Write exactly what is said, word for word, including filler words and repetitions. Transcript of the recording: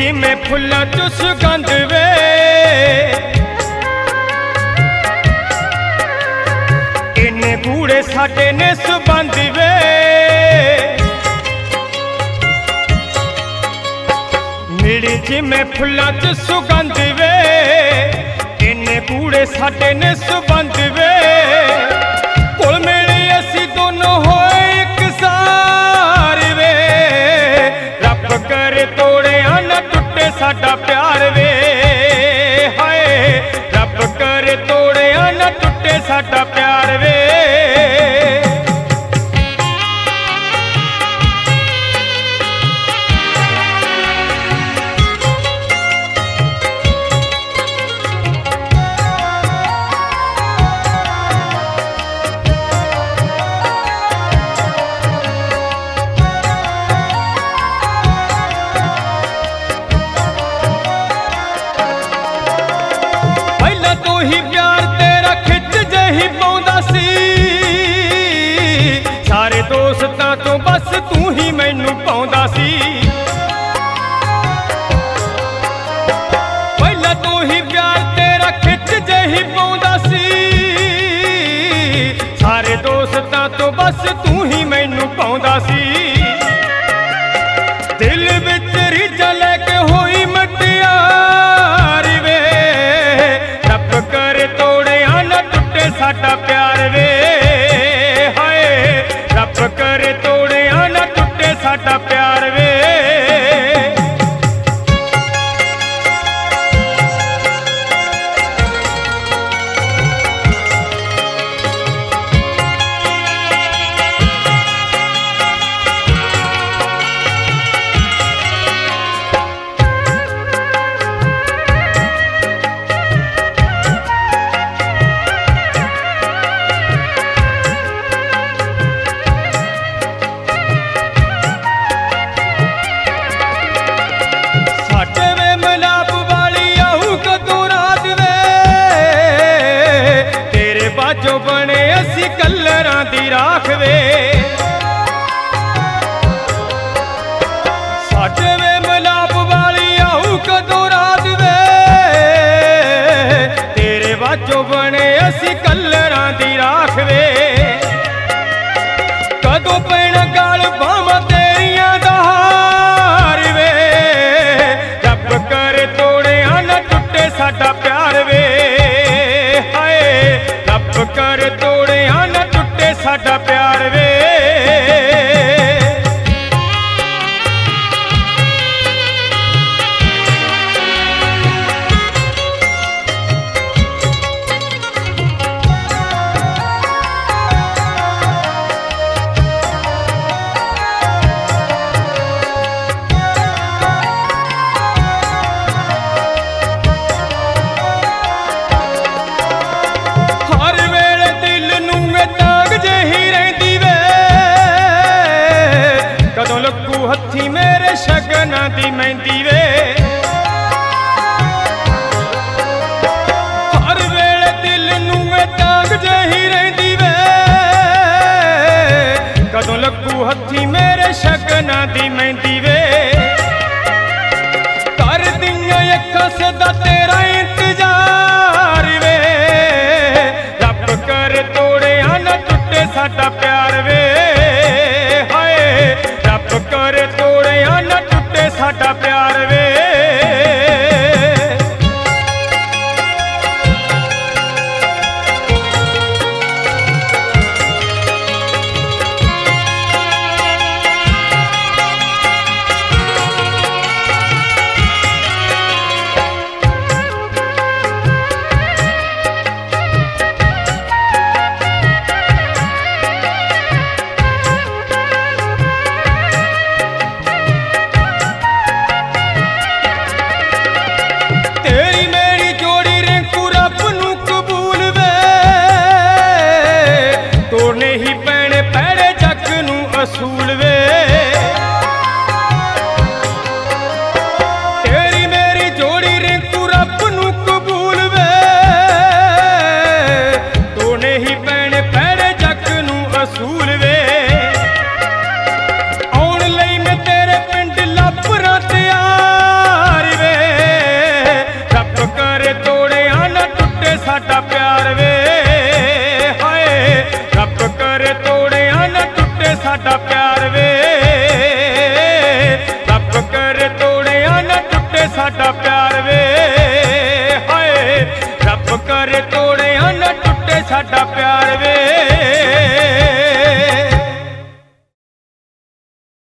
जिमें फुल्लां चो सुगंध वे इन्ने गूढ़े साडे ने सुबंध वे मेरे जिमें फुल्लां चो सुगंध वे इन्ने गूढ़े साडे ने सुबंध वे कुल मिले असी दोनों होए एक सार वे रब करे तोड़े न टुटे साडा प्यार वे हाय रब करे तोड़े न टुटे साडा प्यार वे ही प्यार तेरा खिच जही पाउंदा सी सारे दोस्तां तो बस तू ही मैनू पाउंदा सी पहला तो ही प्यार तेरा खिच जही पाउंदा सी सारे दोस्तां तो बस तू ही मैनू पाउंदा सी दिल विच रिझ लैके होई मटियार वे रब करे तोड़े न टुटे साडा प्यार वे हाय रब करे तोड़े न टुटे साडा प्यार वे जो बने असी कलरां दी राख वे साडे वे मलाप वाली आऊ कदों रात वे तेरे बाजो बने असी कलरां दी राख वे कदों पैना गाल बावां तेरियां दा हार वे रब करे तोड़े न टुटे साडा प्यार वे हाय रब कर तोड़े न टुटे साडा प्यार वे हथी मेरे शगना दी मेहंदी वे हर वेले दिल नूं तांग जही रहिंदी वे कदों लगू हथी मेरे शगना दी मेहंदी वे कर दियां अखां सदा तेरा इंतजार वे रब करे तोड़े न टुटे साडा प्यार वे हाय रब करे तोड़े न टुटे साडा प्यार वे